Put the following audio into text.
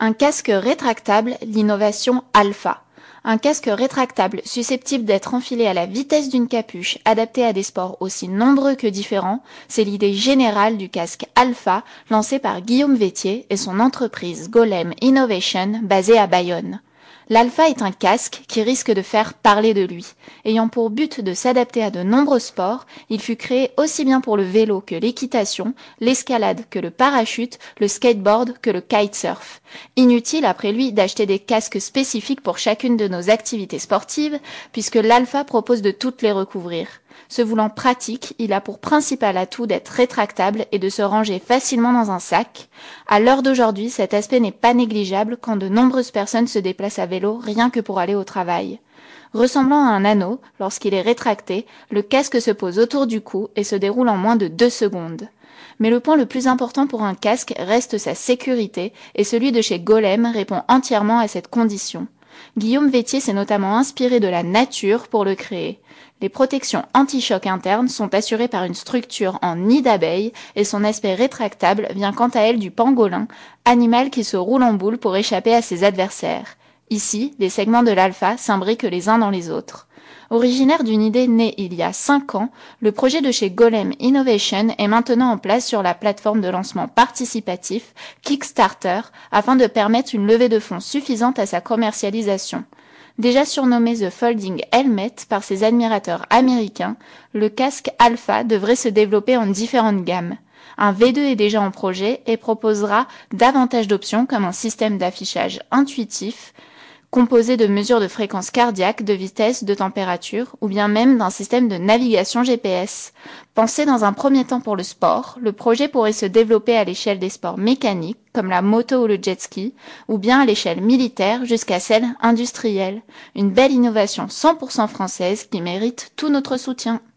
Un casque rétractable, l'innovation Alpha. Un casque rétractable susceptible d'être enfilé à la vitesse d'une capuche, adapté à des sports aussi nombreux que différents, c'est l'idée générale du casque Alpha lancé par Guillaume Vétier et son entreprise Golem Innovation basée à Bayonne. L'Alpha est un casque qui risque de faire parler de lui. Ayant pour but de s'adapter à de nombreux sports, il fut créé aussi bien pour le vélo que l'équitation, l'escalade que le parachute, le skateboard que le kitesurf. Inutile après lui d'acheter des casques spécifiques pour chacune de nos activités sportives, puisque l'Alpha propose de toutes les recouvrir. Se voulant pratique, il a pour principal atout d'être rétractable et de se ranger facilement dans un sac. À l'heure d'aujourd'hui, cet aspect n'est pas négligeable quand de nombreuses personnes se déplacent à vélo rien que pour aller au travail. Ressemblant à un anneau, lorsqu'il est rétracté, le casque se pose autour du cou et se déroule en moins de 2 secondes. Mais le point le plus important pour un casque reste sa sécurité et celui de chez Golem répond entièrement à cette condition. Guillaume Vétier s'est notamment inspiré de la nature pour le créer. Les protections anti-choc internes sont assurées par une structure en nid d'abeille et son aspect rétractable vient quant à elle du pangolin, animal qui se roule en boule pour échapper à ses adversaires. Ici, les segments de l'Alpha s'imbriquent les uns dans les autres. Originaire d'une idée née il y a 5 ans, le projet de chez Golem Innovation est maintenant en place sur la plateforme de lancement participatif Kickstarter afin de permettre une levée de fonds suffisante à sa commercialisation. Déjà surnommé The Folding Helmet par ses admirateurs américains, le casque Alpha devrait se développer en différentes gammes. Un V2 est déjà en projet et proposera davantage d'options comme un système d'affichage intuitif, composé de mesures de fréquence cardiaque, de vitesse, de température, ou bien même d'un système de navigation GPS. Pensé dans un premier temps pour le sport, le projet pourrait se développer à l'échelle des sports mécaniques, comme la moto ou le jet ski, ou bien à l'échelle militaire jusqu'à celle industrielle. Une belle innovation 100% française qui mérite tout notre soutien.